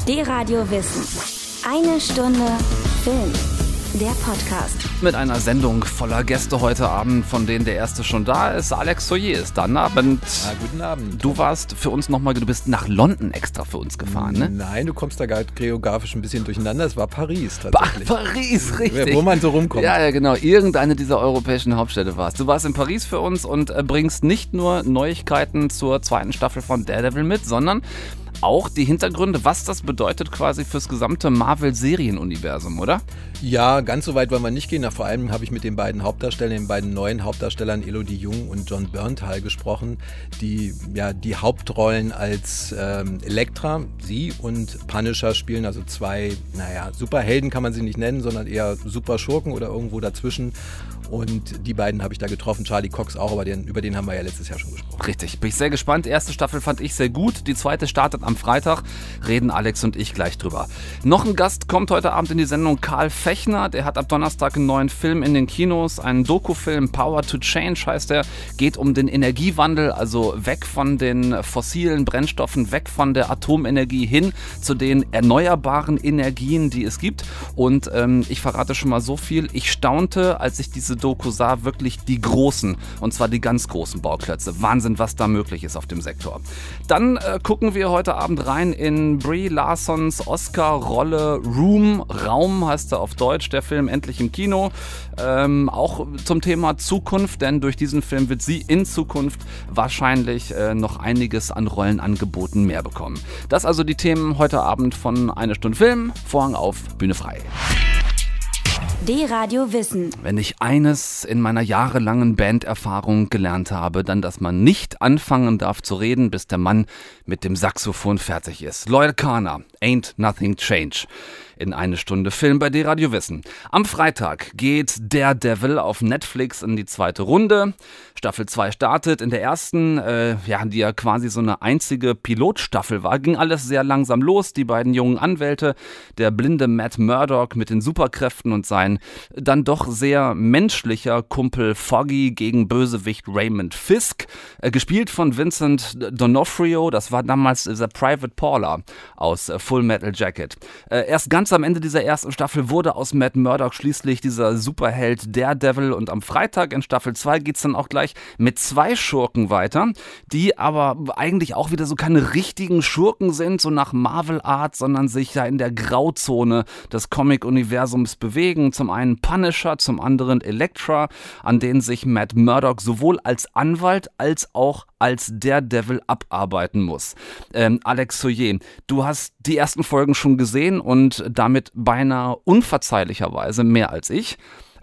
D-Radio Wissen. Eine Stunde Film. Der Podcast. Mit einer Sendung voller Gäste heute Abend, von denen der erste schon da ist. Alex Soyer ist da. Guten Abend. Ja, guten Abend. Du warst für uns nochmal, du bist nach London extra für uns gefahren, ne? Nein, du kommst da gerade geografisch ein bisschen durcheinander. Es war Paris tatsächlich. Paris, richtig. Wo man so rumkommt. Ja, genau. Irgendeine dieser europäischen Hauptstädte warst. Du warst in Paris für uns und bringst nicht nur Neuigkeiten zur zweiten Staffel von Daredevil mit, sondern auch die Hintergründe, was das bedeutet quasi fürs gesamte Marvel-Serienuniversum, oder? Ja, ganz so weit wollen wir nicht gehen. Vor allem habe ich mit den beiden Hauptdarstellern, den beiden neuen Hauptdarstellern Elodie Yung und Jon Bernthal gesprochen, die ja die Hauptrollen als Elektra, sie und Punisher spielen, also zwei, Superhelden kann man sie nicht nennen, sondern eher Superschurken oder irgendwo dazwischen. Und die beiden habe ich da getroffen, Charlie Cox auch, aber über den haben wir ja letztes Jahr schon gesprochen. Richtig, bin ich sehr gespannt. Die erste Staffel fand ich sehr gut, die zweite startet am Freitag, reden Alex und ich gleich drüber. Noch ein Gast kommt heute Abend in die Sendung, Karl Fechner, der hat ab Donnerstag einen neuen Film in den Kinos, einen Dokufilm, Power to Change heißt der, geht um den Energiewandel, also weg von den fossilen Brennstoffen, weg von der Atomenergie hin zu den erneuerbaren Energien, die es gibt. Und ich verrate schon mal so viel, ich staunte, als ich diese Doku sah, wirklich die großen, und zwar die ganz großen Bauklötze. Wahnsinn, was da möglich ist auf dem Sektor. Dann gucken wir heute Abend rein in Brie Larsons Oscar-Rolle Room. Raum heißt er auf Deutsch, der Film endlich im Kino. Auch zum Thema Zukunft, denn durch diesen Film wird sie in Zukunft wahrscheinlich noch einiges an Rollenangeboten mehr bekommen. Das also die Themen heute Abend von Eine Stunde Film. Vorhang auf, Bühne frei. D-Radio Wissen. Wenn ich eines in meiner jahrelangen Banderfahrung gelernt habe, dann, dass man nicht anfangen darf zu reden, bis der Mann mit dem Saxophon fertig ist. Loyal Kana, Ain't Nothing Change. In Eine Stunde Film bei D-Radio Wissen. Am Freitag geht Daredevil auf Netflix in die zweite Runde. Staffel 2 startet. In der ersten, die ja quasi so eine einzige Pilotstaffel war, ging alles sehr langsam los. Die beiden jungen Anwälte, der blinde Matt Murdock mit den Superkräften und sein dann doch sehr menschlicher Kumpel Foggy gegen Bösewicht Raymond Fisk, gespielt von Vincent D'Onofrio. Das war damals der Private Paula aus Full Metal Jacket. Erst ganz am Ende dieser ersten Staffel wurde aus Matt Murdock schließlich dieser Superheld Daredevil und am Freitag in Staffel 2 geht es dann auch gleich mit 2 Schurken weiter, die aber eigentlich auch wieder so keine richtigen Schurken sind, so nach Marvel-Art, sondern sich da in der Grauzone des Comic-Universums bewegen. Zum einen Punisher, zum anderen Elektra, an denen sich Matt Murdock sowohl als Anwalt als auch als Daredevil abarbeiten muss. Alex Soyer, du hast die ersten Folgen schon gesehen und damit beinahe unverzeihlicherweise mehr als ich.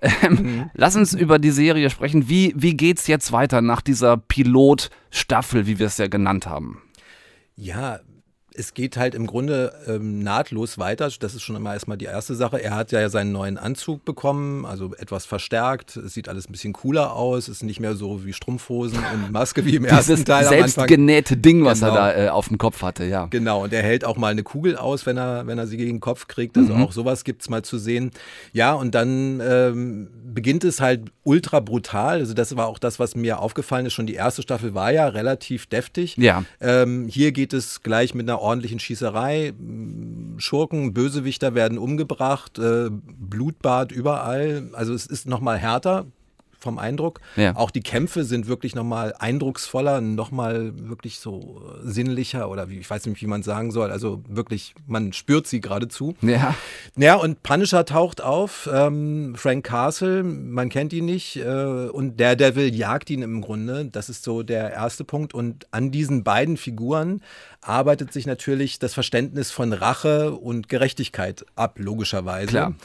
Lass uns über die Serie sprechen. Wie geht's jetzt weiter nach dieser Pilotstaffel, wie wir es ja genannt haben? Ja, es geht halt im Grunde nahtlos weiter. Das ist schon immer erstmal die erste Sache. Er hat ja seinen neuen Anzug bekommen, also etwas verstärkt. Es sieht alles ein bisschen cooler aus. Es ist nicht mehr so wie Strumpfhosen und Maske wie im ersten Teil am Anfang. Dieses selbstgenähte Ding, was er da auf dem Kopf hatte, ja. Genau, und er hält auch mal eine Kugel aus, wenn er sie gegen den Kopf kriegt. Also auch sowas gibt's mal zu sehen. Ja, und dann beginnt es halt ultra brutal. Also das war auch das, was mir aufgefallen ist. Schon die erste Staffel war ja relativ deftig. Ja. Hier geht es gleich mit einer ordentlichen Schießerei. Schurken, Bösewichter werden umgebracht, Blutbad überall. Also es ist nochmal härter vom Eindruck. Ja. Auch die Kämpfe sind wirklich nochmal eindrucksvoller, nochmal wirklich so sinnlicher oder ich weiß nicht, wie man sagen soll. Also wirklich, man spürt sie geradezu. Ja. Ja, und Punisher taucht auf, Frank Castle, man kennt ihn nicht, und Daredevil jagt ihn im Grunde. Das ist so der erste Punkt. Und an diesen beiden Figuren arbeitet sich natürlich das Verständnis von Rache und Gerechtigkeit ab, logischerweise. Klar.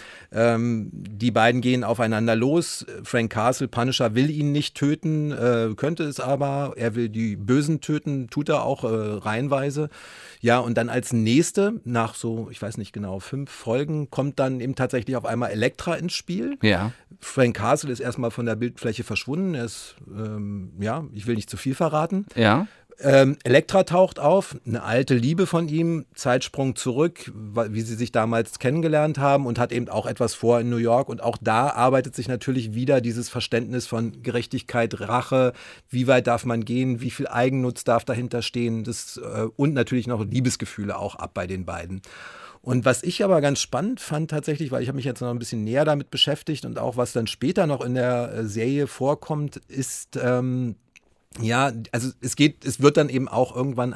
Die beiden gehen aufeinander los. Frank Castle, Punisher, will ihn nicht töten, könnte es aber. Er will die Bösen töten, tut er auch reihenweise. Ja, und dann als nächste, nach so, ich weiß nicht genau, 5 Folgen, kommt dann eben tatsächlich auf einmal Elektra ins Spiel. Ja. Frank Castle ist erstmal von der Bildfläche verschwunden. Er ist, ich will nicht zu viel verraten. Ja. Elektra taucht auf, eine alte Liebe von ihm, Zeitsprung zurück, wie sie sich damals kennengelernt haben und hat eben auch etwas vor in New York. Und auch da arbeitet sich natürlich wieder dieses Verständnis von Gerechtigkeit, Rache, wie weit darf man gehen, wie viel Eigennutz darf dahinter stehen und natürlich noch Liebesgefühle auch ab bei den beiden. Und was ich aber ganz spannend fand tatsächlich, weil ich habe mich jetzt noch ein bisschen näher damit beschäftigt und auch was dann später noch in der Serie vorkommt, ist ja, also es wird dann eben auch irgendwann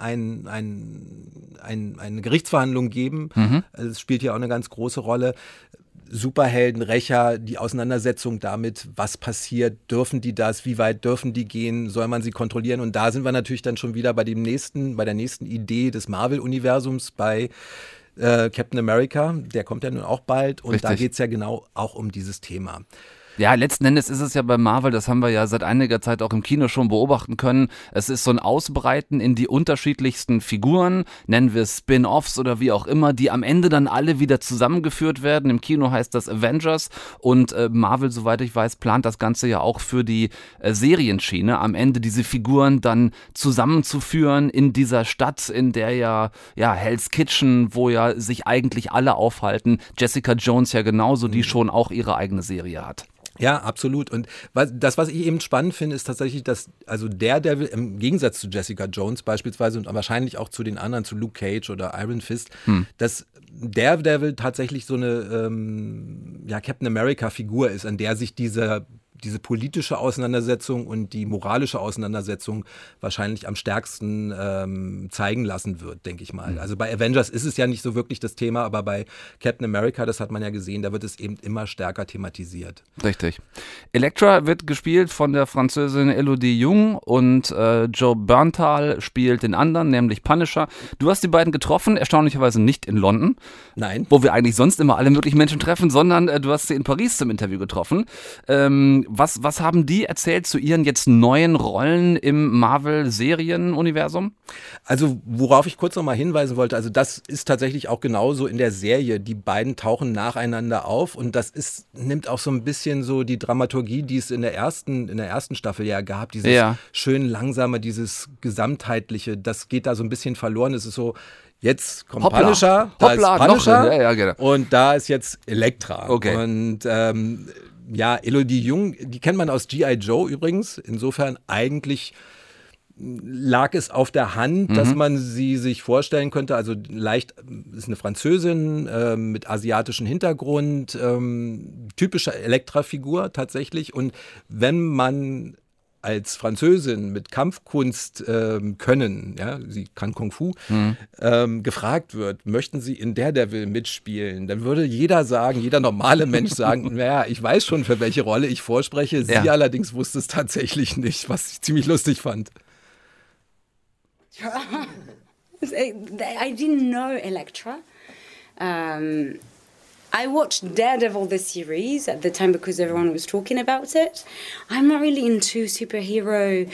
eine Gerichtsverhandlung geben. Also es spielt hier auch eine ganz große Rolle. Superhelden, Rächer, die Auseinandersetzung damit, was passiert, dürfen die das, wie weit dürfen die gehen, soll man sie kontrollieren? Und da sind wir natürlich dann schon wieder bei der nächsten Idee des Marvel-Universums bei Captain America, der kommt ja nun auch bald und da geht es ja genau auch um dieses Thema. Ja, letzten Endes ist es ja bei Marvel, das haben wir ja seit einiger Zeit auch im Kino schon beobachten können, es ist so ein Ausbreiten in die unterschiedlichsten Figuren, nennen wir es Spin-Offs oder wie auch immer, die am Ende dann alle wieder zusammengeführt werden. Im Kino heißt das Avengers und Marvel, soweit ich weiß, plant das Ganze ja auch für die Serienschiene, am Ende diese Figuren dann zusammenzuführen in dieser Stadt, in der ja Hell's Kitchen, wo ja sich eigentlich alle aufhalten, Jessica Jones ja genauso, die schon auch ihre eigene Serie hat. Ja, absolut. Und was ich eben spannend finde, ist tatsächlich, dass also Daredevil im Gegensatz zu Jessica Jones beispielsweise und wahrscheinlich auch zu den anderen, zu Luke Cage oder Iron Fist, dass Daredevil tatsächlich so eine Captain America-Figur ist, an der sich diese politische Auseinandersetzung und die moralische Auseinandersetzung wahrscheinlich am stärksten zeigen lassen wird, denke ich mal. Also bei Avengers ist es ja nicht so wirklich das Thema, aber bei Captain America, das hat man ja gesehen, da wird es eben immer stärker thematisiert. Richtig. Elektra wird gespielt von der Französin Elodie Yung und Joe Bernthal spielt den anderen, nämlich Punisher. Du hast die beiden getroffen, erstaunlicherweise nicht in London. Nein. Wo wir eigentlich sonst immer alle möglichen Menschen treffen, sondern du hast sie in Paris zum Interview getroffen. Was haben die erzählt zu ihren jetzt neuen Rollen im Marvel-Serien-Universum? Also worauf ich kurz nochmal hinweisen wollte, also das ist tatsächlich auch genauso in der Serie. Die beiden tauchen nacheinander auf und das nimmt auch so ein bisschen so die Dramaturgie, die es in der ersten Staffel ja gab, dieses schön langsame, dieses gesamtheitliche, das geht da so ein bisschen verloren. Es ist so, jetzt kommt Punisher, da ist Punisher genau. Und da ist jetzt Elektra. Okay. Und Elodie Yung, die kennt man aus G.I. Joe übrigens. Insofern eigentlich lag es auf der Hand, dass man sie sich vorstellen könnte. Also leicht ist eine Französin mit asiatischem Hintergrund, typische Elektra-Figur tatsächlich. Und wenn man als Französin mit Kampfkunst können, ja, sie kann Kung Fu, gefragt wird, möchten Sie in Daredevil mitspielen, dann würde jeder normale Mensch sagen, naja, ich weiß schon, für welche Rolle ich vorspreche. Sie allerdings wusste es tatsächlich nicht, was ich ziemlich lustig fand. I didn't know Elektra. I watched Daredevil, the series, at the time because everyone was talking about it. I'm not really into superhero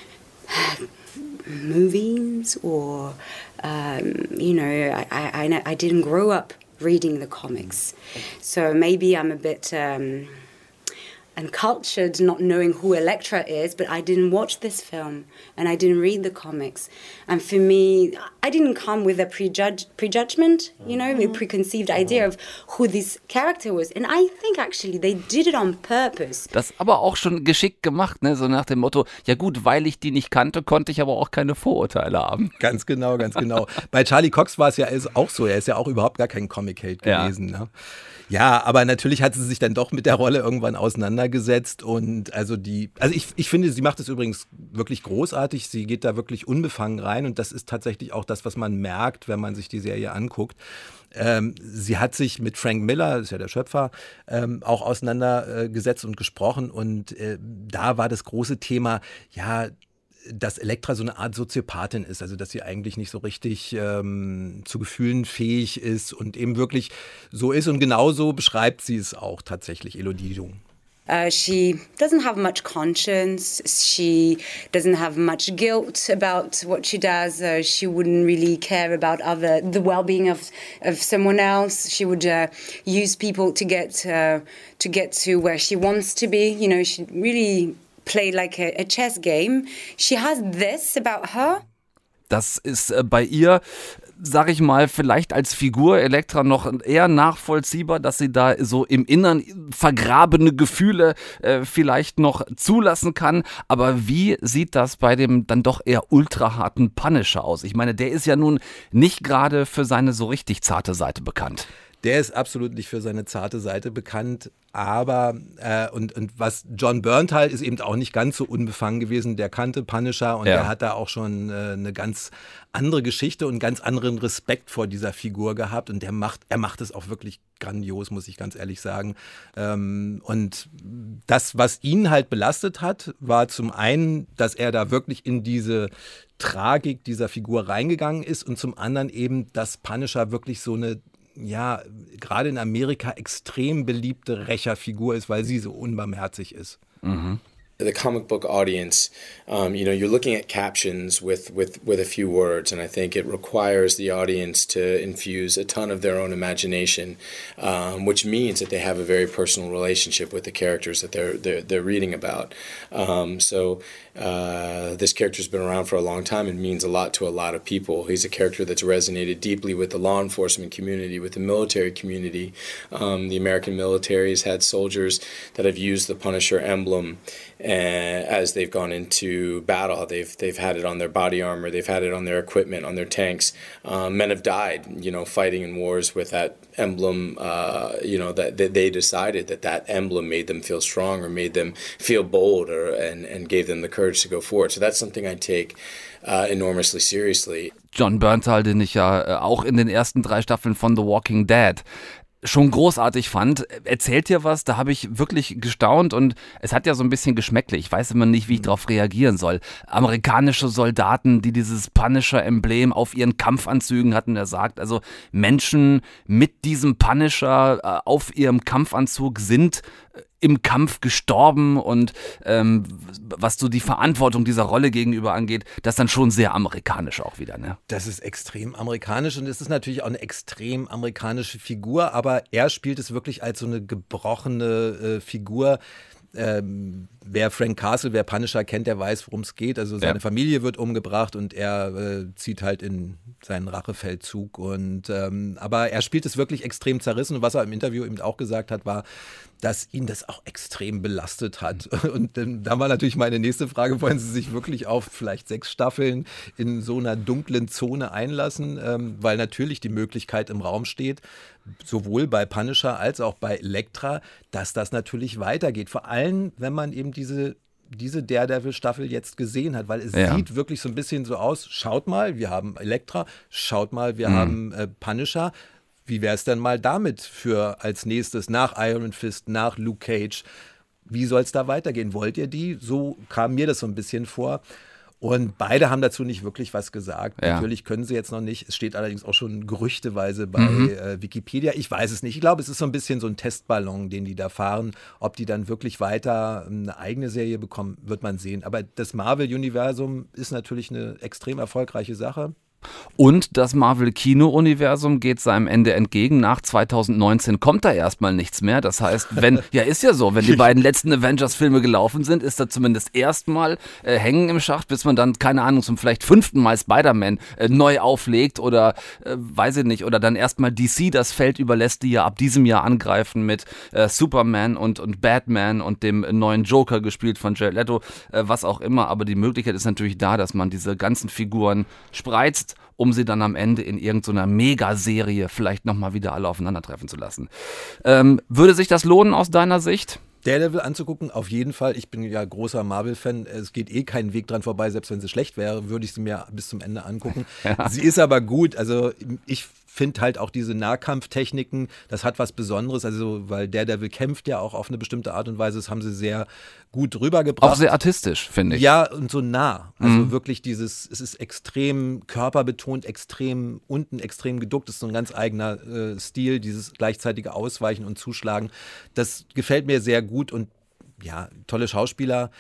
movies or, I didn't grow up reading the comics. So maybe I'm a bit uncultured, not knowing who Elektra is, but I didn't watch this film and I didn't read the comics. And for me, I didn't come with a prejudgment, a preconceived idea of who this character was. And I think actually they did it on purpose. Das aber auch schon geschickt gemacht, ne? So nach dem Motto, ja gut, weil ich die nicht kannte, konnte ich aber auch keine Vorurteile haben. Ganz genau, ganz genau. Bei Charlie Cox war es ja auch so, er ist ja auch überhaupt gar kein Comic-Held gewesen, ne? Ja, aber natürlich hat sie sich dann doch mit der Rolle irgendwann auseinandergesetzt und ich finde, sie macht es übrigens wirklich großartig, sie geht da wirklich unbefangen rein und das ist tatsächlich auch das, was man merkt, wenn man sich die Serie anguckt. Sie hat sich mit Frank Miller, das ist ja der Schöpfer, auch auseinandergesetzt und gesprochen und da war das große Thema, dass Elektra so eine Art Soziopathin ist, also dass sie eigentlich nicht so richtig zu Gefühlen fähig ist und eben wirklich so ist und genauso beschreibt sie es auch tatsächlich, Elodie Yung. She doesn't have much conscience. She doesn't have much guilt about what she does. She wouldn't really care about the well-being of someone else. She would use people to get to where she wants to be. She really played like a chess game. She has this about her. Das ist bei ihr, sag ich mal, vielleicht als Figur Elektra noch eher nachvollziehbar, dass sie da so im Innern vergrabene Gefühle vielleicht noch zulassen kann. Aber wie sieht das bei dem dann doch eher ultraharten Punisher aus? Ich meine, der ist ja nun nicht gerade für seine so richtig zarte Seite bekannt. Der ist absolut nicht für seine zarte Seite bekannt, aber und was Jon Bernthal ist eben auch nicht ganz so unbefangen gewesen, der kannte Punisher und der hat da auch schon eine ganz andere Geschichte und ganz anderen Respekt vor dieser Figur gehabt und er macht es auch wirklich grandios, muss ich ganz ehrlich sagen. Und das, was ihn halt belastet hat, war zum einen, dass er da wirklich in diese Tragik dieser Figur reingegangen ist und zum anderen eben, dass Punisher wirklich so eine gerade in Amerika extrem beliebte Rächerfigur ist, weil sie so unbarmherzig ist. Mhm. The comic book audience, you're looking at captions with a few words, and I think it requires the audience to infuse a ton of their own imagination, which means that they have a very personal relationship with the characters that they're reading about. This character's been around for a long time and means a lot to a lot of people. He's a character that's resonated deeply with the law enforcement community, with the military community. The American military has had soldiers that have used the Punisher emblem as they've gone into battle. They've had it on their body armor, they've had it on their equipment, on their tanks. Men have died, fighting in wars with that emblem, that they decided that emblem made them feel strong or made them feel bold and gave them the courage to go forward. So that's something I take enormously seriously. Jon Bernthal, den ich ja auch in den ersten 3 Staffeln von The Walking Dead schon großartig fand, erzählt hier was, da habe ich wirklich gestaunt und es hat ja so ein bisschen geschmäcklich. Ich weiß immer nicht, wie ich darauf reagieren soll. Amerikanische Soldaten, die dieses Punisher-Emblem auf ihren Kampfanzügen hatten, er sagt, also Menschen mit diesem Punisher auf ihrem Kampfanzug sind im Kampf gestorben und was so die Verantwortung dieser Rolle gegenüber angeht, das ist dann schon sehr amerikanisch auch wieder, ne? Das ist extrem amerikanisch und es ist natürlich auch eine extrem amerikanische Figur, aber er spielt es wirklich als so eine gebrochene Figur. Wer Frank Castle, wer Punisher kennt, der weiß, worum es geht. Also seine Familie wird umgebracht und er zieht halt in seinen Rachefeldzug. Aber er spielt es wirklich extrem zerrissen. Und was er im Interview eben auch gesagt hat, war, dass ihn das auch extrem belastet hat. Und da war natürlich meine nächste Frage, wollen Sie sich wirklich auf vielleicht 6 Staffeln in so einer dunklen Zone einlassen? Weil natürlich die Möglichkeit im Raum steht, sowohl bei Punisher als auch bei Elektra, dass das natürlich weitergeht. Vor allem, wenn man eben diese Daredevil-Staffel jetzt gesehen hat, weil es sieht wirklich so ein bisschen so aus, schaut mal, wir haben Elektra, schaut mal, wir haben Punisher. Wie wäre es denn mal damit für als nächstes nach Iron Fist, nach Luke Cage? Wie soll es da weitergehen? Wollt ihr die? So kam mir das so ein bisschen vor. Und beide haben dazu nicht wirklich was gesagt. Ja. Natürlich können sie jetzt noch nicht. Es steht allerdings auch schon gerüchteweise bei Wikipedia. Ich weiß es nicht. Ich glaube, es ist so ein bisschen so ein Testballon, den die da fahren. Ob die dann wirklich weiter eine eigene Serie bekommen, wird man sehen. Aber das Marvel-Universum ist natürlich eine extrem erfolgreiche Sache. Und das Marvel-Kino-Universum geht seinem Ende entgegen. Nach 2019 kommt da erstmal nichts mehr. Das heißt, wenn die beiden letzten Avengers-Filme gelaufen sind, ist da zumindest erstmal hängen im Schacht, bis man dann, keine Ahnung, zum vielleicht 5. Mal Spider-Man neu auflegt oder weiß ich nicht, oder dann erstmal DC das Feld überlässt, die ja ab diesem Jahr angreifen mit Superman und Batman und dem neuen Joker, gespielt von Jared Leto, was auch immer. Aber die Möglichkeit ist natürlich da, dass man diese ganzen Figuren spreizt, um sie dann am Ende in irgendeiner Megaserie vielleicht nochmal wieder alle aufeinandertreffen zu lassen. Würde sich das lohnen aus deiner Sicht? Daredevil anzugucken, auf jeden Fall. Ich bin ja großer Marvel-Fan. Es geht keinen Weg dran vorbei, selbst wenn sie schlecht wäre, würde ich sie mir bis zum Ende angucken. Ja. Sie ist aber gut. Also ich finde halt auch diese Nahkampftechniken, das hat was Besonderes, also weil Daredevil kämpft ja auch auf eine bestimmte Art und Weise, das haben sie sehr gut rübergebracht. Auch sehr artistisch, finde ich. Ja, und so nah. Also wirklich es ist extrem körperbetont, extrem geduckt, das ist so ein ganz eigener Stil, dieses gleichzeitige Ausweichen und Zuschlagen. Das gefällt mir sehr gut und ja, tolle Schauspieler,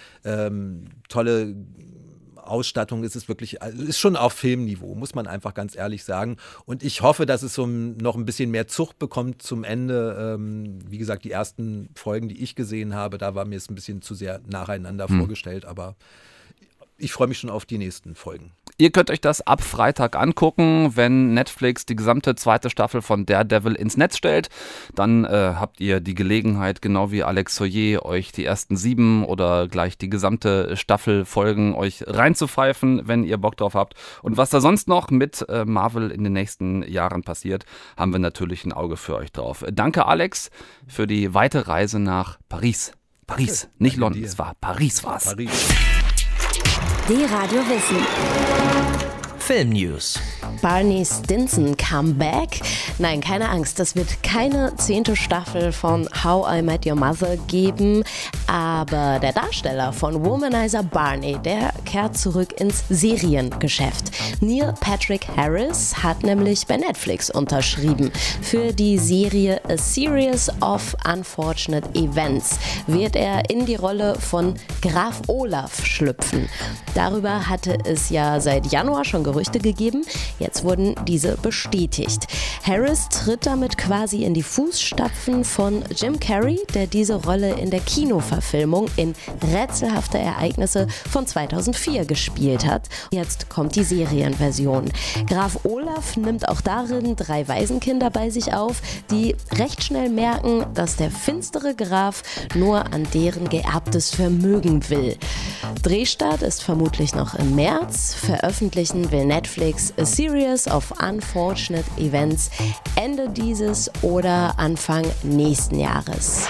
tolle Ausstattung, ist schon auf Filmniveau, muss man einfach ganz ehrlich sagen. Und ich hoffe, dass es noch ein bisschen mehr Zucht bekommt zum Ende. Wie gesagt, die ersten Folgen, die ich gesehen habe, da war mir es ein bisschen zu sehr nacheinander vorgestellt, aber ich freue mich schon auf die nächsten Folgen. Ihr könnt euch das ab Freitag angucken, wenn Netflix die gesamte zweite Staffel von Daredevil ins Netz stellt. Dann habt ihr die Gelegenheit, genau wie Alex Soyer, euch die ersten 7 oder gleich die gesamte Staffel Folgen euch reinzupfeifen, wenn ihr Bock drauf habt. Und was da sonst noch mit Marvel in den nächsten Jahren passiert, haben wir natürlich ein Auge für euch drauf. Danke, Alex, für die weite Reise nach Paris. Paris, nicht London, es war Paris war's. Paris. Die Radio Wissen. Film News. Barney Stinson Comeback? Nein, keine Angst, es wird keine 10. Staffel von How I Met Your Mother geben, aber der Darsteller von Womanizer Barney, der kehrt zurück ins Seriengeschäft. Neil Patrick Harris hat nämlich bei Netflix unterschrieben. Für die Serie A Series of Unfortunate Events wird er in die Rolle von Graf Olaf schlüpfen. Darüber hatte es ja seit Januar schon Gerüchte gegeben. Jetzt wurden diese bestätigt. Harris tritt damit quasi in die Fußstapfen von Jim Carrey, der diese Rolle in der Kinoverfilmung in Rätselhafte Ereignisse von 2004 gespielt hat. Jetzt kommt die Serienversion. Graf Olaf nimmt auch darin 3 Waisenkinder bei sich auf, die recht schnell merken, dass der finstere Graf nur an deren geerbtes Vermögen will. Drehstart ist vermutlich noch im März. Veröffentlichen will Netflix A Series of Unfortunate Events Ende dieses oder Anfang nächsten Jahres.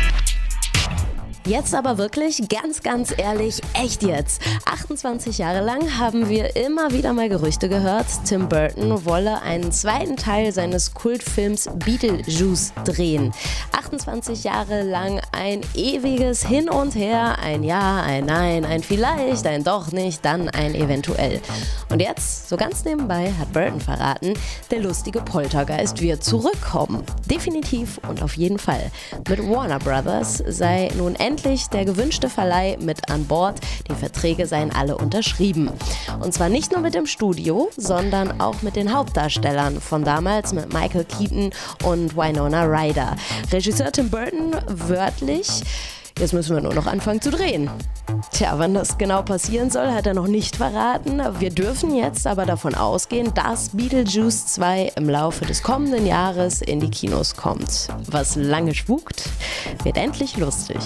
Jetzt aber wirklich, ganz ehrlich, echt jetzt. 28 Jahre lang haben wir immer wieder mal Gerüchte gehört, Tim Burton wolle einen zweiten Teil seines Kultfilms Beetlejuice drehen. 28 Jahre lang ein ewiges Hin und Her, ein Ja, ein Nein, ein Vielleicht, ein Doch nicht, dann ein Eventuell. Und jetzt, so ganz nebenbei, hat Burton verraten, der lustige Poltergeist wird zurückkommen. Definitiv und auf jeden Fall. Mit Warner Brothers sei nun endlich der gewünschte Verleih mit an Bord. Die Verträge seien alle unterschrieben. Und zwar nicht nur mit dem Studio, sondern auch mit den Hauptdarstellern von damals, mit Michael Keaton und Winona Ryder. Regisseur Tim Burton wörtlich: Jetzt müssen wir nur noch anfangen zu drehen. Tja, wann das genau passieren soll, hat er noch nicht verraten. Wir dürfen jetzt aber davon ausgehen, dass Beetlejuice 2 im Laufe des kommenden Jahres in die Kinos kommt. Was lange spukt, wird endlich lustig.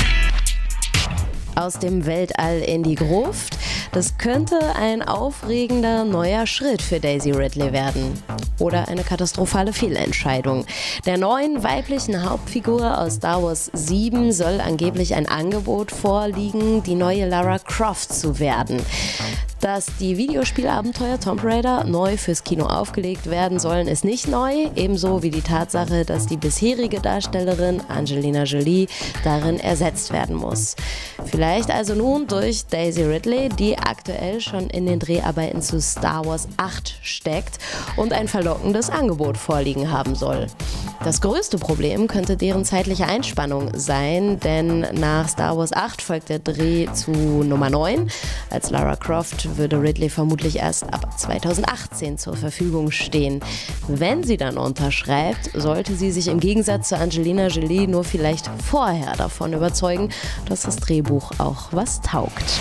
Aus dem Weltall in die Gruft. Das könnte ein aufregender neuer Schritt für Daisy Ridley werden. Oder eine katastrophale Fehlentscheidung. Der neuen weiblichen Hauptfigur aus Star Wars 7 soll angeblich ein Angebot vorliegen, die neue Lara Croft zu werden. Dass die Videospielabenteuer Tomb Raider neu fürs Kino aufgelegt werden sollen, ist nicht neu, ebenso wie die Tatsache, dass die bisherige Darstellerin Angelina Jolie darin ersetzt werden muss. Vielleicht also nun durch Daisy Ridley, die aktuell schon in den Dreharbeiten zu Star Wars 8 steckt und ein verlockendes Angebot vorliegen haben soll. Das größte Problem könnte deren zeitliche Einspannung sein, denn nach Star Wars 8 folgt der Dreh zu Nummer 9. Als Lara Croft würde Ridley vermutlich erst ab 2018 zur Verfügung stehen. Wenn sie dann unterschreibt, sollte sie sich im Gegensatz zu Angelina Jolie nur vielleicht vorher davon überzeugen, dass das Drehbuch auch was taugt.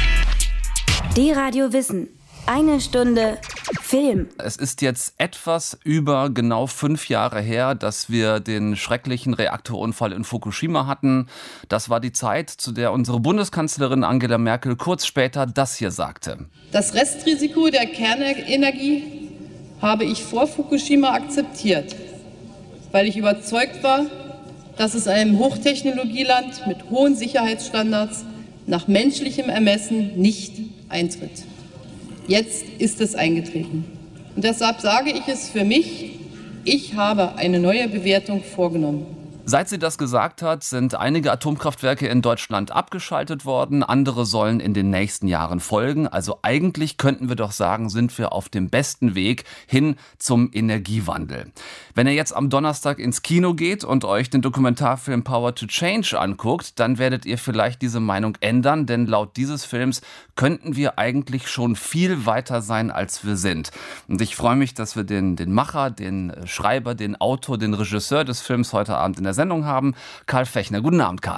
Die Radio Wissen. Eine Stunde Film. Es ist jetzt etwas über genau 5 Jahre her, dass wir den schrecklichen Reaktorunfall in Fukushima hatten. Das war die Zeit, zu der unsere Bundeskanzlerin Angela Merkel kurz später das hier sagte. Das Restrisiko der Kernenergie habe ich vor Fukushima akzeptiert, weil ich überzeugt war, dass es einem Hochtechnologieland mit hohen Sicherheitsstandards nach menschlichem Ermessen nicht eintritt. Jetzt ist es eingetreten. Und deshalb sage ich es für mich, ich habe eine neue Bewertung vorgenommen. Seit sie das gesagt hat, sind einige Atomkraftwerke in Deutschland abgeschaltet worden. Andere sollen in den nächsten Jahren folgen. Also eigentlich könnten wir doch sagen, sind wir auf dem besten Weg hin zum Energiewandel. Wenn ihr jetzt am Donnerstag ins Kino geht und euch den Dokumentarfilm Power to Change anguckt, dann werdet ihr vielleicht diese Meinung ändern, denn laut dieses Films könnten wir eigentlich schon viel weiter sein, als wir sind. Und ich freue mich, dass wir den Macher, den Schreiber, den Autor, den Regisseur des Films heute Abend in der Sendung haben, Karl Fechner. Guten Abend, Karl.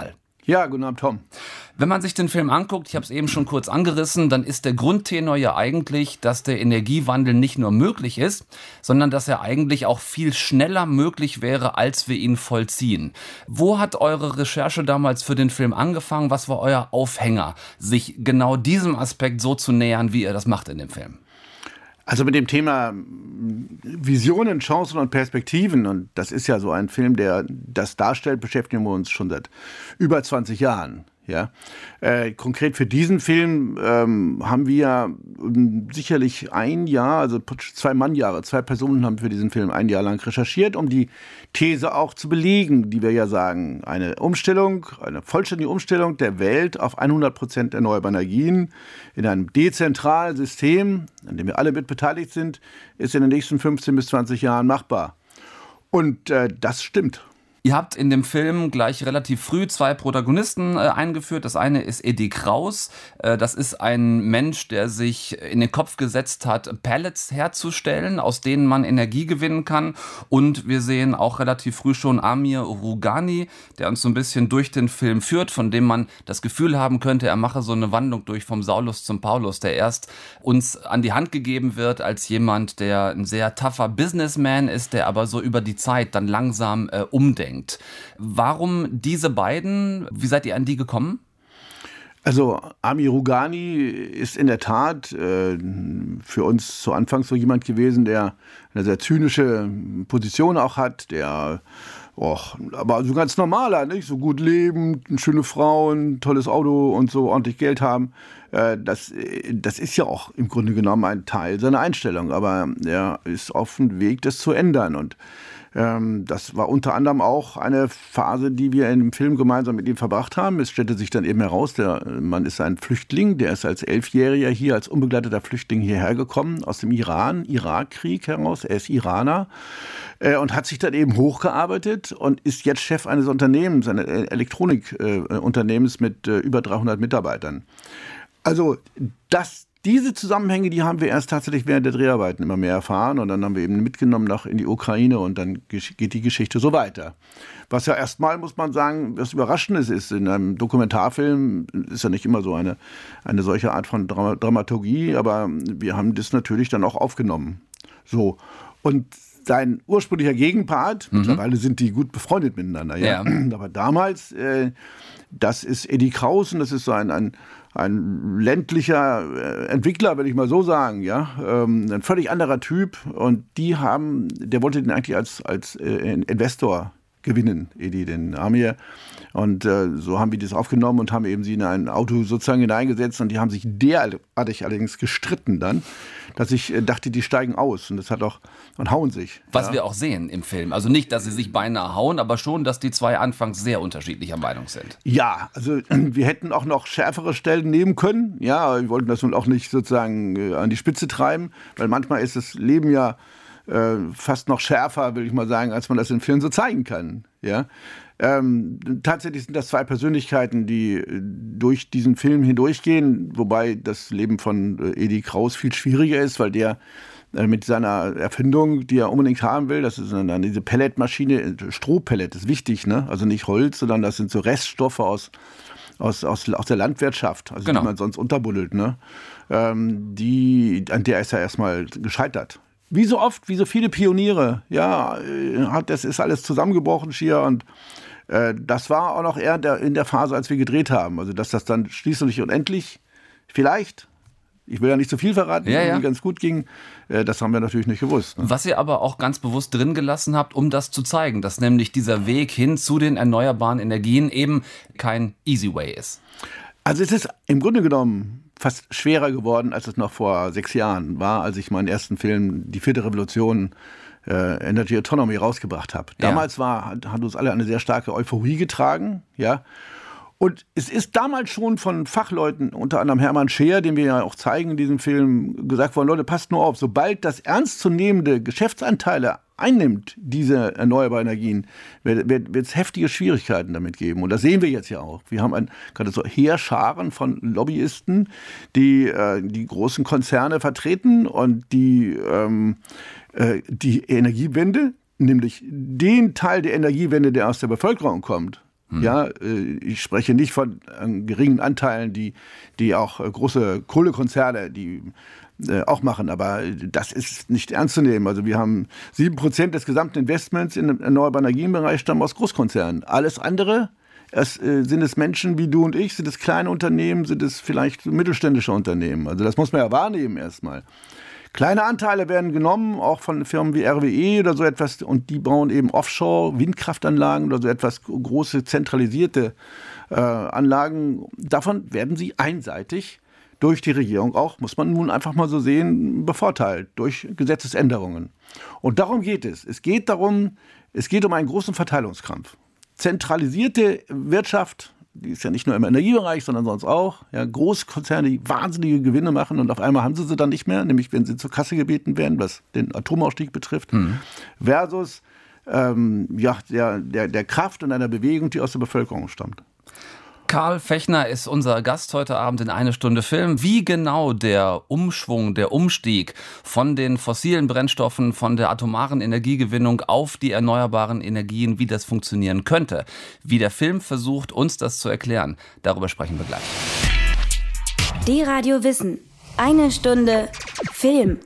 Ja, guten Abend, Tom. Wenn man sich den Film anguckt, ich habe es eben schon kurz angerissen, dann ist der Grundtenor ja eigentlich, dass der Energiewandel nicht nur möglich ist, sondern dass er eigentlich auch viel schneller möglich wäre, als wir ihn vollziehen. Wo hat eure Recherche damals für den Film angefangen? Was war euer Aufhänger, sich genau diesem Aspekt so zu nähern, wie ihr das macht in dem Film? Also mit dem Thema Visionen, Chancen und Perspektiven, und das ist ja so ein Film, der das darstellt, beschäftigen wir uns schon seit über 20 Jahren. Ja, konkret für diesen Film haben wir sicherlich ein Jahr, also 2 Mannjahre, 2 Personen haben für diesen Film 1 Jahr lang recherchiert, um die These auch zu belegen, die wir ja sagen, eine vollständige Umstellung der Welt auf 100% erneuerbare Energien in einem dezentralen System, an dem wir alle mit beteiligt sind, ist in den nächsten 15 bis 20 Jahren machbar. Und das stimmt. Ihr habt in dem Film gleich relativ früh 2 Protagonisten eingeführt. Das eine ist Eddie Kraus. Das ist ein Mensch, der sich in den Kopf gesetzt hat, Pellets herzustellen, aus denen man Energie gewinnen kann. Und wir sehen auch relativ früh schon Amir Rugani, der uns so ein bisschen durch den Film führt, von dem man das Gefühl haben könnte, er mache so eine Wandlung durch vom Saulus zum Paulus, der erst uns an die Hand gegeben wird als jemand, der ein sehr tougher Businessman ist, der aber so über die Zeit dann langsam umdenkt. Warum diese beiden? Wie seid ihr an die gekommen? Also Amir Rugani ist in der Tat für uns zu Anfang so jemand gewesen, der eine sehr zynische Position auch hat, der aber so ganz normaler, nicht so gut leben, eine schöne Frau, ein tolles Auto und so ordentlich Geld haben. Das ist ja auch im Grunde genommen ein Teil seiner Einstellung, aber er ist auf dem Weg, das zu ändern. Und das war unter anderem auch eine Phase, die wir in dem Film gemeinsam mit ihm verbracht haben. Es stellte sich dann eben heraus, der Mann ist ein Flüchtling, der ist als 11-Jähriger hier als unbegleiteter Flüchtling hierher gekommen, aus dem Irak-Krieg heraus. Er ist Iraner und hat sich dann eben hochgearbeitet und ist jetzt Chef eines Unternehmens, eines Elektronikunternehmens mit über 300 Mitarbeitern. Also diese Zusammenhänge, die haben wir erst tatsächlich während der Dreharbeiten immer mehr erfahren und dann haben wir eben mitgenommen in die Ukraine und dann geht die Geschichte so weiter. Was ja erstmal, muss man sagen, was Überraschendes ist. In einem Dokumentarfilm ist ja nicht immer so eine solche Art von Dramaturgie, aber wir haben das natürlich dann auch aufgenommen. So. Und sein ursprünglicher Gegenpart, mittlerweile sind die gut befreundet miteinander, ja. Aber damals, das ist Eddie Kraus und das ist so ein ländlicher Entwickler, will ich mal so sagen, ja, ein völlig anderer Typ und der wollte den eigentlich als Investor gewinnen, Eddie, den Amir. Und so haben wir das aufgenommen und haben eben sie in ein Auto sozusagen hineingesetzt und die haben sich derartig allerdings gestritten dann, dass ich dachte, die steigen aus und hauen sich. Was wir auch sehen im Film. Also nicht, dass sie sich beinahe hauen, aber schon, dass die 2 anfangs sehr unterschiedlicher Meinung sind. Ja, also wir hätten auch noch schärfere Stellen nehmen können. Ja, wir wollten das nun auch nicht sozusagen an die Spitze treiben, weil manchmal ist das Leben ja fast noch schärfer, will ich mal sagen, als man das im Film so zeigen kann. Ja? Tatsächlich sind das 2 Persönlichkeiten, die durch diesen Film hindurchgehen, wobei das Leben von Eddie Kraus viel schwieriger ist, weil der mit seiner Erfindung, die er unbedingt haben will, das ist dann diese Pelletmaschine, Strohpellet ist wichtig, ne? Also nicht Holz, sondern das sind so Reststoffe aus der Landwirtschaft, also die man sonst unterbuddelt, ne? An der ist er erstmal gescheitert. Wie so oft, wie so viele Pioniere, ja, das ist alles zusammengebrochen schier und das war auch noch eher in der Phase, als wir gedreht haben. Also, dass das dann schließlich und endlich vielleicht, ich will ja nicht zu viel verraten, wie ganz gut ging, das haben wir natürlich nicht gewusst. Ne? Was ihr aber auch ganz bewusst drin gelassen habt, um das zu zeigen, dass nämlich dieser Weg hin zu den erneuerbaren Energien eben kein easy way ist. Also es ist im Grunde genommen fast schwerer geworden, als es noch vor 6 Jahren war, als ich meinen ersten Film, Die 4. Revolution, Energy Autonomy, rausgebracht habe. Damals hat uns alle eine sehr starke Euphorie getragen, ja. Und es ist damals schon von Fachleuten, unter anderem Hermann Scheer, den wir ja auch zeigen in diesem Film, gesagt worden, Leute, passt nur auf, sobald das ernstzunehmende Geschäftsanteile einnimmt, diese erneuerbaren Energien, wird es heftige Schwierigkeiten damit geben. Und das sehen wir jetzt ja auch. Wir haben gerade so Heerscharen von Lobbyisten, die die großen Konzerne vertreten und die Energiewende, nämlich den Teil der Energiewende, der aus der Bevölkerung kommt, Ja, ich spreche nicht von geringen Anteilen, die auch große Kohlekonzerne, die auch machen, aber das ist nicht ernst zu nehmen. Also wir haben 7% des gesamten Investments im erneuerbaren Energienbereich stammen aus Großkonzernen. Alles andere, sind es Menschen wie du und ich, sind es kleine Unternehmen, sind es vielleicht mittelständische Unternehmen. Also das muss man ja wahrnehmen erstmal. Kleine Anteile werden genommen, auch von Firmen wie RWE oder so etwas, und die bauen eben Offshore-Windkraftanlagen oder so etwas große zentralisierte Anlagen. Davon werden sie einseitig durch die Regierung auch, muss man nun einfach mal so sehen, bevorteilt durch Gesetzesänderungen. Und darum geht es. Es geht um einen großen Verteilungskampf. Zentralisierte Wirtschaft, die ist ja nicht nur im Energiebereich, sondern sonst auch. Ja, Großkonzerne, die wahnsinnige Gewinne machen und auf einmal haben sie dann nicht mehr, nämlich wenn sie zur Kasse gebeten werden, was den Atomausstieg betrifft, versus der Kraft und einer Bewegung, die aus der Bevölkerung stammt. Karl Fechner ist unser Gast heute Abend in Eine Stunde Film. Wie genau der Umschwung, der Umstieg von den fossilen Brennstoffen, von der atomaren Energiegewinnung auf die erneuerbaren Energien, wie das funktionieren könnte. Wie der Film versucht, uns das zu erklären. Darüber sprechen wir gleich. D-Radio Wissen. Eine Stunde Film.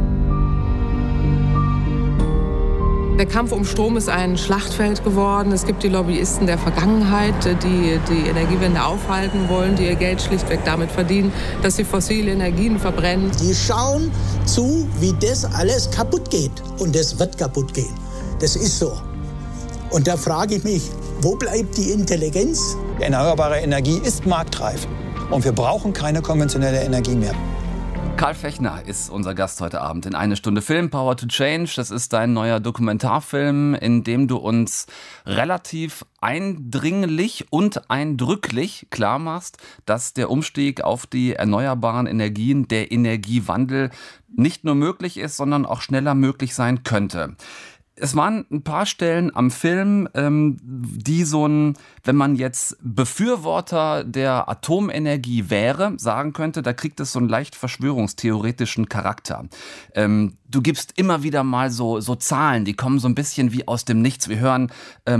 Der Kampf um Strom ist ein Schlachtfeld geworden. Es gibt die Lobbyisten der Vergangenheit, die die Energiewende aufhalten wollen, die ihr Geld schlichtweg damit verdienen, dass sie fossile Energien verbrennen. Die schauen zu, wie das alles kaputt geht. Und das wird kaputt gehen. Das ist so. Und da frage ich mich, wo bleibt die Intelligenz? Erneuerbare Energie ist marktreif. Und wir brauchen keine konventionelle Energie mehr. Karl Fechner ist unser Gast heute Abend in Eine Stunde Film, Power to Change. Das ist dein neuer Dokumentarfilm, in dem du uns relativ eindringlich und eindrücklich klar machst, dass der Umstieg auf die erneuerbaren Energien, der Energiewandel nicht nur möglich ist, sondern auch schneller möglich sein könnte. Es waren ein paar Stellen am Film, die wenn man jetzt Befürworter der Atomenergie wäre, sagen könnte, da kriegt es so einen leicht verschwörungstheoretischen Charakter. Du gibst immer wieder mal so Zahlen, die kommen so ein bisschen wie aus dem Nichts. Wir hören,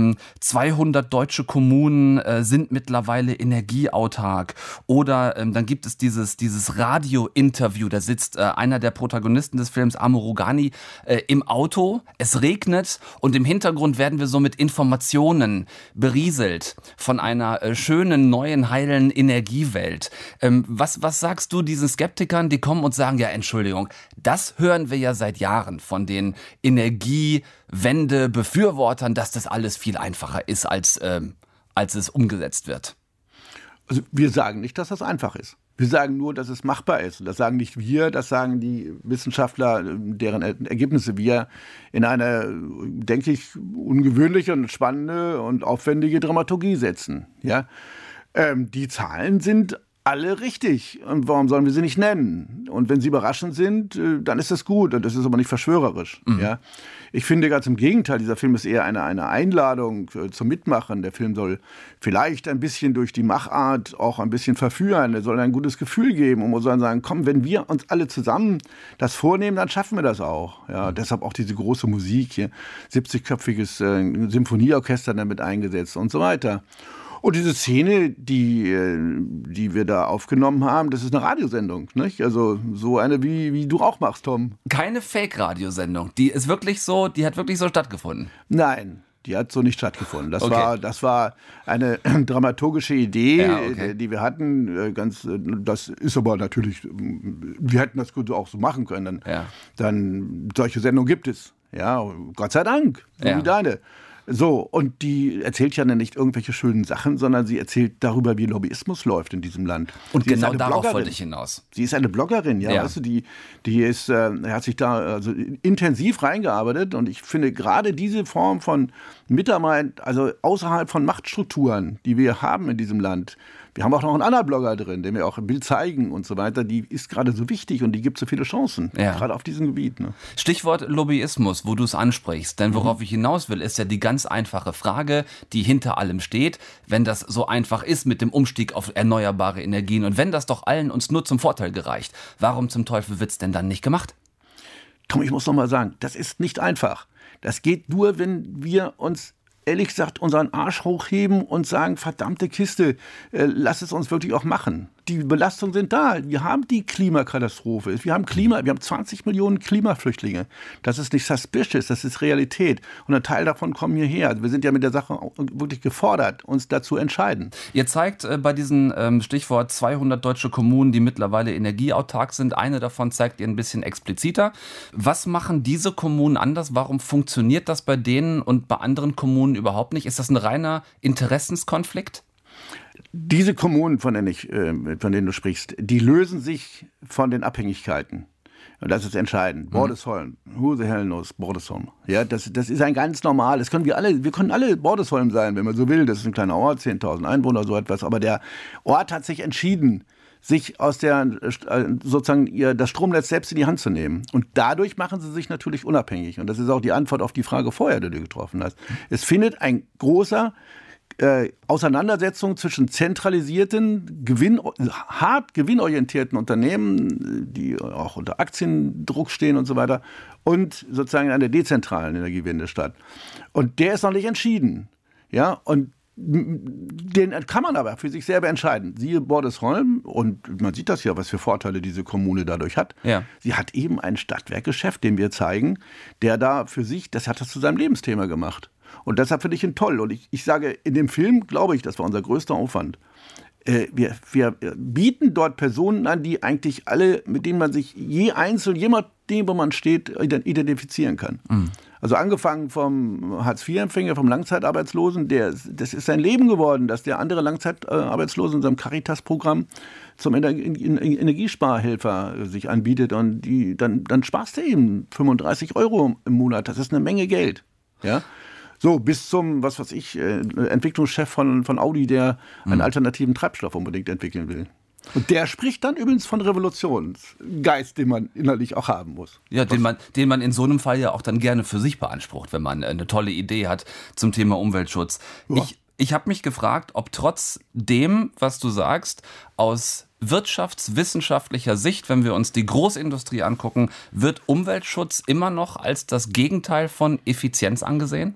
200 deutsche Kommunen sind mittlerweile energieautark. Oder dann gibt es dieses Radio-Interview, da sitzt einer der Protagonisten des Films, Amir Rugani, im Auto. Es regnet und im Hintergrund werden wir so mit Informationen berieselt von einer schönen, neuen, heilen Energiewelt. Was sagst du diesen Skeptikern, die kommen und sagen, ja, Entschuldigung, das hören wir ja seit Jahren von den Energiewende-Befürwortern, dass das alles viel einfacher ist, als es umgesetzt wird. Also wir sagen nicht, dass das einfach ist. Wir sagen nur, dass es machbar ist. Und das sagen nicht wir, das sagen die Wissenschaftler, deren Ergebnisse wir in eine, denke ich, ungewöhnliche und spannende und aufwendige Dramaturgie setzen. Ja? Die Zahlen sind alle richtig. Und warum sollen wir sie nicht nennen? Und wenn sie überraschend sind, dann ist das gut. Und das ist aber nicht verschwörerisch. Mhm. Ja? Ich finde ganz im Gegenteil, dieser Film ist eher eine Einladung zum Mitmachen. Der Film soll vielleicht ein bisschen durch die Machart auch ein bisschen verführen. Er soll ein gutes Gefühl geben. Und man soll sagen, komm, wenn wir uns alle zusammen das vornehmen, dann schaffen wir das auch. Ja, deshalb auch diese große Musik hier. 70-köpfiges Symphonieorchester damit eingesetzt und so weiter. Und diese Szene, die wir da aufgenommen haben, das ist eine Radiosendung, nicht? Also so eine, wie du auch machst, Tom. Keine Fake-Radiosendung. Die ist wirklich so, die hat wirklich so stattgefunden. Nein, die hat so nicht stattgefunden. Das war eine dramaturgische Idee, die wir hatten. Das ist aber natürlich, wir hätten das gut auch so machen können. Dann solche Sendungen gibt es. Ja, Gott sei Dank, so wie deine. So, und die erzählt ja nicht irgendwelche schönen Sachen, sondern sie erzählt darüber, wie Lobbyismus läuft in diesem Land. Und sie genau darauf wollte ich hinaus. Sie ist eine Bloggerin, weißt du, die hat sich da also intensiv reingearbeitet, und ich finde gerade diese Form von Mitarbeit, also außerhalb von Machtstrukturen, die wir haben in diesem Land. Wir haben auch noch einen anderen Blogger drin, den wir auch im Bild zeigen und so weiter. Die ist gerade so wichtig und die gibt so viele Chancen, gerade auf diesem Gebiet. Ne? Stichwort Lobbyismus, wo du es ansprichst. Denn worauf ich hinaus will, ist ja die ganz einfache Frage, die hinter allem steht. Wenn das so einfach ist mit dem Umstieg auf erneuerbare Energien und wenn das doch allen uns nur zum Vorteil gereicht, warum zum Teufel wird es denn dann nicht gemacht? Komm, ich muss noch mal sagen, das ist nicht einfach. Das geht nur, wenn wir uns ehrlich gesagt unseren Arsch hochheben und sagen, verdammte Kiste, lass es uns wirklich auch machen. Die Belastungen sind da. Wir haben die Klimakatastrophe. Wir haben 20 Millionen Klimaflüchtlinge. Das ist nicht suspicious, das ist Realität. Und ein Teil davon kommen hierher. Also wir sind ja mit der Sache wirklich gefordert, uns dazu entscheiden. Ihr zeigt bei diesem Stichwort 200 deutsche Kommunen, die mittlerweile energieautark sind. Eine davon zeigt ihr ein bisschen expliziter. Was machen diese Kommunen anders? Warum funktioniert das bei denen und bei anderen Kommunen überhaupt nicht? Ist das ein reiner Interessenskonflikt? Diese Kommunen, von denen du sprichst, die lösen sich von den Abhängigkeiten. Und das ist entscheidend. Bordesholm. Who the hell knows Bordesholm? Ja, das ist ein ganz normal. Wir können alle Bordesholm sein, wenn man so will. Das ist ein kleiner Ort, 10.000 Einwohner, so etwas. Aber der Ort hat sich entschieden, sich aus sozusagen das Stromnetz selbst in die Hand zu nehmen. Und dadurch machen sie sich natürlich unabhängig. Und das ist auch die Antwort auf die Frage vorher, die du getroffen hast. Es findet ein großer Auseinandersetzung zwischen zentralisierten, hart gewinnorientierten Unternehmen, die auch unter Aktiendruck stehen und so weiter, und sozusagen einer dezentralen Energiewende statt. Und der ist noch nicht entschieden. Ja, und den kann man aber für sich selber entscheiden. Siehe Bordesholm, und man sieht das ja, was für Vorteile diese Kommune dadurch hat. Ja. Sie hat eben einen Stadtwerkechef, den wir zeigen, der da für sich, das hat das zu seinem Lebensthema gemacht. Und deshalb finde ich ihn toll. Und ich sage, in dem Film, glaube ich, das war unser größter Aufwand. Wir bieten dort Personen an, die eigentlich alle, mit denen man sich jemand, wo man steht, identifizieren kann. Mhm. Also angefangen vom Hartz-IV-Empfänger, vom Langzeitarbeitslosen, das ist sein Leben geworden, dass der andere Langzeitarbeitslose in seinem Caritas-Programm zum Energiesparhelfer sich anbietet. Und dann sparst du eben 35 € im Monat. Das ist eine Menge Geld. Ja? So, bis zum, Entwicklungschef von Audi, der einen alternativen Treibstoff unbedingt entwickeln will. Und der spricht dann übrigens von Revolutionsgeist, den man innerlich auch haben muss. Ja, den man in so einem Fall ja auch dann gerne für sich beansprucht, wenn man eine tolle Idee hat zum Thema Umweltschutz. Ja. Ich habe mich gefragt, ob trotz dem, was du sagst, aus wirtschaftswissenschaftlicher Sicht, wenn wir uns die Großindustrie angucken, wird Umweltschutz immer noch als das Gegenteil von Effizienz angesehen?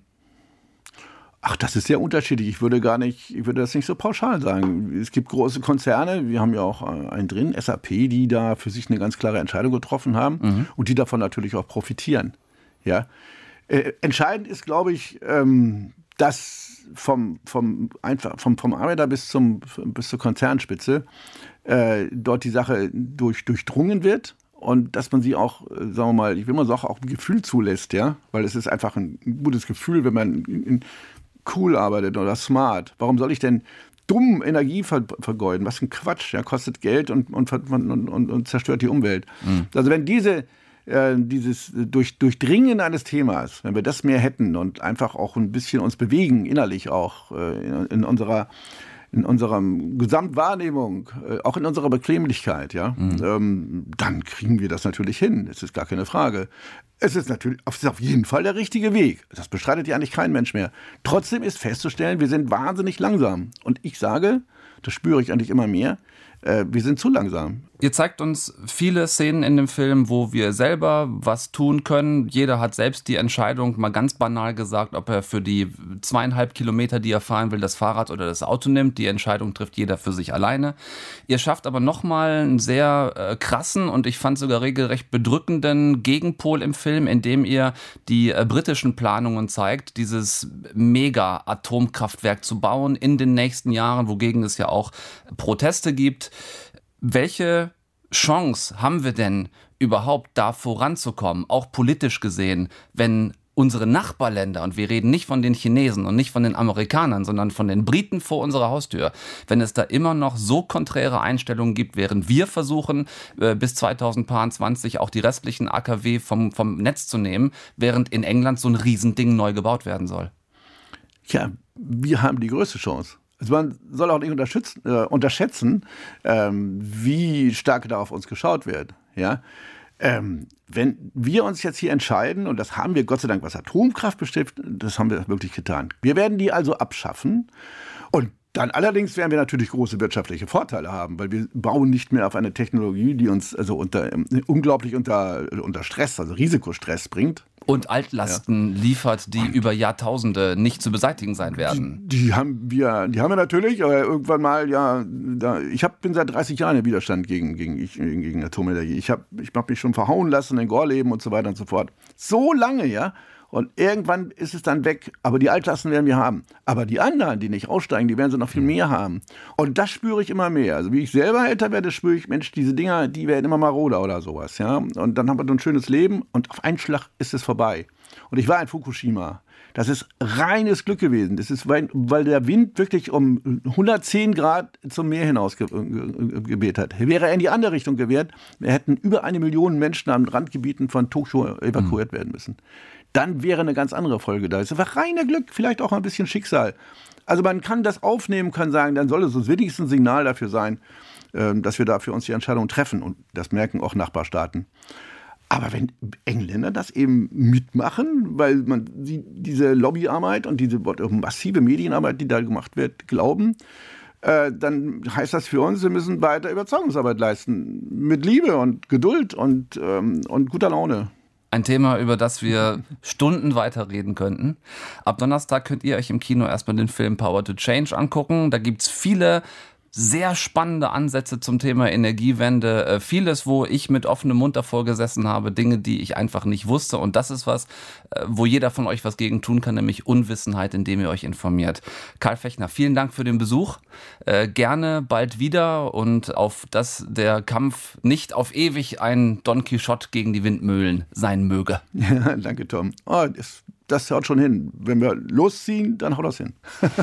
Ach, das ist sehr unterschiedlich. Ich würde das nicht so pauschal sagen. Es gibt große Konzerne, wir haben ja auch einen drin, SAP, die da für sich eine ganz klare Entscheidung getroffen haben und die davon natürlich auch profitieren. Ja? Entscheidend ist, glaube ich, dass vom Arbeiter bis zur Konzernspitze dort die Sache durchdrungen wird. Und dass man sie auch, sagen wir mal, ich will mal sagen, auch ein Gefühl zulässt, ja, weil es ist einfach ein gutes Gefühl, wenn man cool arbeitet oder smart. Warum soll ich denn dumm Energie vergeuden? Was für ein Quatsch, ja, kostet Geld und zerstört die Umwelt. Mhm. Also wenn dieses Durchdringen eines Themas, wenn wir das mehr hätten und einfach auch ein bisschen uns bewegen, innerlich auch in unserer Gesamtwahrnehmung, auch in unserer Bequemlichkeit, ja, dann kriegen wir das natürlich hin. Das ist gar keine Frage. Es ist auf jeden Fall der richtige Weg. Das bestreitet ja eigentlich kein Mensch mehr. Trotzdem ist festzustellen, wir sind wahnsinnig langsam. Und ich sage, das spüre ich eigentlich immer mehr, wir sind zu langsam. Ihr zeigt uns viele Szenen in dem Film, wo wir selber was tun können. Jeder hat selbst die Entscheidung, mal ganz banal gesagt, ob er für die 2,5 Kilometer, die er fahren will, das Fahrrad oder das Auto nimmt. Die Entscheidung trifft jeder für sich alleine. Ihr schafft aber nochmal einen sehr krassen und ich fand sogar regelrecht bedrückenden Gegenpol im Film, indem ihr die britischen Planungen zeigt, dieses Mega-Atomkraftwerk zu bauen in den nächsten Jahren, wogegen es ja auch Proteste gibt. Welche Chance haben wir denn überhaupt da voranzukommen, auch politisch gesehen, wenn unsere Nachbarländer, und wir reden nicht von den Chinesen und nicht von den Amerikanern, sondern von den Briten vor unserer Haustür, wenn es da immer noch so konträre Einstellungen gibt, während wir versuchen, bis 2020 auch die restlichen AKW vom Netz zu nehmen, während in England so ein Riesending neu gebaut werden soll? Ja, wir haben die größte Chance. Also man soll auch nicht unterschätzen, wie stark da auf uns geschaut wird. Ja? Wenn wir uns jetzt hier entscheiden, und das haben wir Gott sei Dank, was Atomkraft betrifft, das haben wir wirklich getan. Wir werden die also abschaffen und dann allerdings werden wir natürlich große wirtschaftliche Vorteile haben, weil wir bauen nicht mehr auf eine Technologie, die uns also unglaublich unter Stress, also Risikostress bringt. Und Altlasten liefert, die über Jahrtausende nicht zu beseitigen sein werden. Die haben wir natürlich, aber irgendwann mal, bin seit 30 Jahren im Widerstand gegen Atomenergie. Ich hab mich schon verhauen lassen in Gorleben und so weiter und so fort. So lange, ja. Und irgendwann ist es dann weg. Aber die Altlasten werden wir haben. Aber die anderen, die nicht aussteigen, die werden sie noch viel mehr haben. Und das spüre ich immer mehr. Also wie ich selber älter werde, spüre ich, Mensch, diese Dinger, die werden immer maroder oder sowas. Ja? Und dann haben wir so ein schönes Leben und auf einen Schlag ist es vorbei. Und ich war in Fukushima. Das ist reines Glück gewesen. Das ist, weil der Wind wirklich um 110 Grad zum Meer hinaus geweht hat. Wäre er in die andere Richtung geweht, wir hätten über 1 Million Menschen an Randgebieten von Tokio evakuiert werden müssen. Dann wäre eine ganz andere Folge da. Es war reiner Glück, vielleicht auch ein bisschen Schicksal. Also man kann das aufnehmen, kann sagen, dann soll es uns wenigstens ein Signal dafür sein, dass wir da für uns die Entscheidung treffen. Und das merken auch Nachbarstaaten. Aber wenn Engländer das eben mitmachen, weil man diese Lobbyarbeit und diese massive Medienarbeit, die da gemacht wird, glauben, dann heißt das für uns, wir müssen weiter Überzeugungsarbeit leisten. Mit Liebe und Geduld und guter Laune. Ein Thema, über das wir Stunden weiterreden könnten. Ab Donnerstag könnt ihr euch im Kino erstmal den Film Power to Change angucken. Da gibt's viele sehr spannende Ansätze zum Thema Energiewende. Vieles, wo ich mit offenem Mund davor gesessen habe, Dinge, die ich einfach nicht wusste. Und das ist was, wo jeder von euch was gegen tun kann, nämlich Unwissenheit, indem ihr euch informiert. Karl Fechner, vielen Dank für den Besuch. Gerne bald wieder und auf dass der Kampf nicht auf ewig ein Don Quixote gegen die Windmühlen sein möge. Ja, danke, Tom. Oh, das haut schon hin. Wenn wir losziehen, dann haut das hin.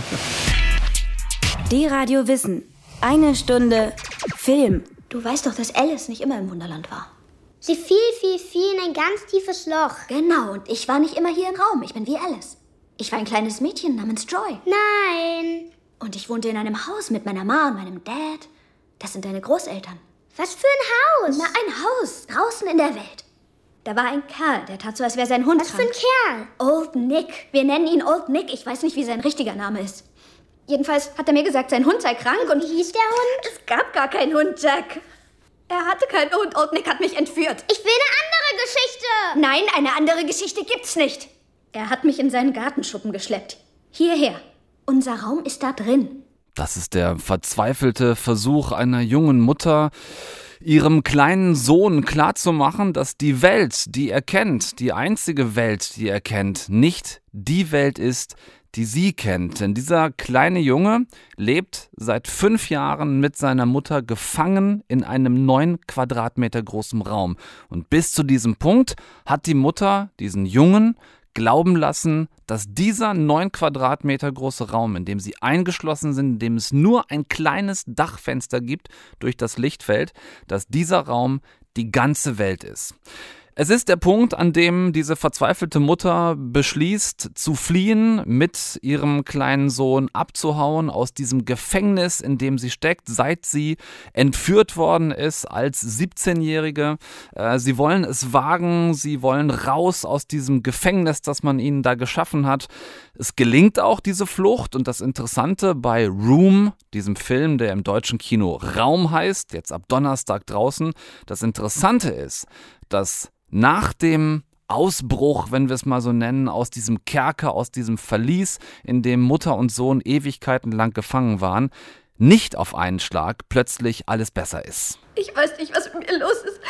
Die Radio Wissen. 1 Stunde Film. Du weißt doch, dass Alice nicht immer im Wunderland war. Sie fiel in ein ganz tiefes Loch. Genau, und ich war nicht immer hier im Raum. Ich bin wie Alice. Ich war ein kleines Mädchen namens Joy. Nein. Und ich wohnte in einem Haus mit meiner Ma und meinem Dad. Das sind deine Großeltern. Was für ein Haus? Na, ein Haus, draußen in der Welt. Da war ein Kerl, der tat so, als wäre sein Hund krank. Was für ein Kerl? Old Nick. Wir nennen ihn Old Nick. Ich weiß nicht, wie sein richtiger Name ist. Jedenfalls hat er mir gesagt, sein Hund sei krank. Und wie hieß der Hund? Es gab gar keinen Hund, Jack. Er hatte keinen Hund. Old Nick hat mich entführt. Ich will eine andere Geschichte. Nein, eine andere Geschichte gibt's nicht. Er hat mich in seinen Gartenschuppen geschleppt. Hierher. Unser Raum ist da drin. Das ist der verzweifelte Versuch einer jungen Mutter, ihrem kleinen Sohn klarzumachen, dass die Welt, die er kennt, die einzige Welt, die er kennt, nicht die Welt ist, die sie kennt. Denn dieser kleine Junge lebt seit 5 Jahren mit seiner Mutter gefangen in einem 9 Quadratmeter großen Raum. Und bis zu diesem Punkt hat die Mutter diesen Jungen glauben lassen, dass dieser 9 Quadratmeter große Raum, in dem sie eingeschlossen sind, in dem es nur ein kleines Dachfenster gibt durch das Lichtfeld, dass dieser Raum die ganze Welt ist. Es ist der Punkt, an dem diese verzweifelte Mutter beschließt, zu fliehen, mit ihrem kleinen Sohn abzuhauen aus diesem Gefängnis, in dem sie steckt, seit sie entführt worden ist als 17-Jährige. Sie wollen es wagen, sie wollen raus aus diesem Gefängnis, das man ihnen da geschaffen hat. Es gelingt auch, diese Flucht. Und das Interessante bei Room, diesem Film, der im deutschen Kino Raum heißt, jetzt ab Donnerstag draußen, das Interessante ist, dass nach dem Ausbruch, wenn wir es mal so nennen, aus diesem Kerker, aus diesem Verlies, in dem Mutter und Sohn Ewigkeiten lang gefangen waren, nicht auf einen Schlag plötzlich alles besser ist. Ich weiß nicht, was mit mir los ist.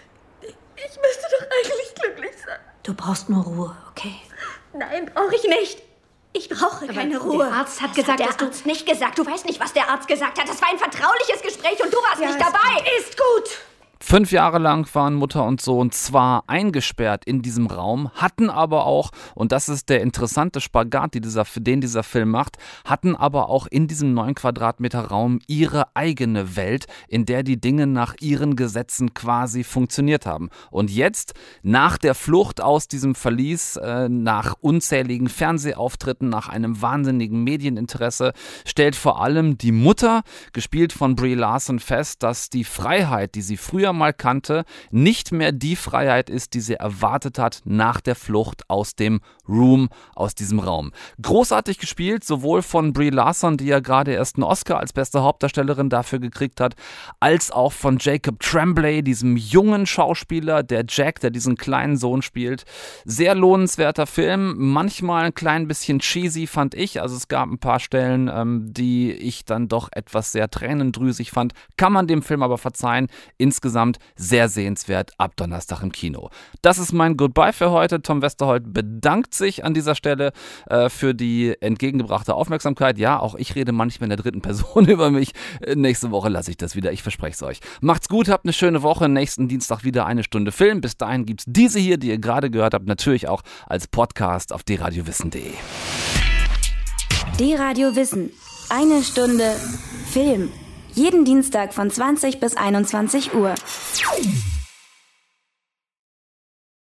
Ich müsste doch eigentlich glücklich sein. Du brauchst nur Ruhe, okay? Nein, brauche ich nicht. Ich brauche keine Ruhe. Der Arzt hat das gesagt, hat der Arzt nicht gesagt. Du weißt nicht, was der Arzt gesagt hat. Das war ein vertrauliches Gespräch und du warst nicht dabei. Ist gut. 5 Jahre lang waren Mutter und Sohn zwar eingesperrt in diesem Raum, hatten aber auch, und das ist der interessante Spagat, den dieser Film macht, hatten aber auch in diesem 9 Quadratmeter Raum ihre eigene Welt, in der die Dinge nach ihren Gesetzen quasi funktioniert haben. Und jetzt, nach der Flucht aus diesem Verlies, nach unzähligen Fernsehauftritten, nach einem wahnsinnigen Medieninteresse, stellt vor allem die Mutter, gespielt von Brie Larson, fest, dass die Freiheit, die sie früher früher mal kannte, nicht mehr die Freiheit ist, die sie erwartet hat nach der Flucht aus dem Room, aus diesem Raum. Großartig gespielt, sowohl von Brie Larson, die ja gerade erst einen Oscar als beste Hauptdarstellerin dafür gekriegt hat, als auch von Jacob Tremblay, diesem jungen Schauspieler, der Jack, der diesen kleinen Sohn spielt. Sehr lohnenswerter Film, manchmal ein klein bisschen cheesy, fand ich. Also es gab ein paar Stellen, die ich dann doch etwas sehr tränendrüsig fand. Kann man dem Film aber verzeihen. Insgesamt sehr sehenswert, ab Donnerstag im Kino. Das ist mein Goodbye für heute. Tom Westerholt bedankt sich an dieser Stelle für die entgegengebrachte Aufmerksamkeit. Ja, auch ich rede manchmal in der dritten Person über mich. Nächste Woche lasse ich das wieder. Ich verspreche es euch. Macht's gut, habt eine schöne Woche. Nächsten Dienstag wieder 1 Stunde Film. Bis dahin gibt's diese hier, die ihr gerade gehört habt, natürlich auch als Podcast auf dradiowissen.de. D-Radio Wissen. 1 Stunde Film. Jeden Dienstag von 20 bis 21 Uhr.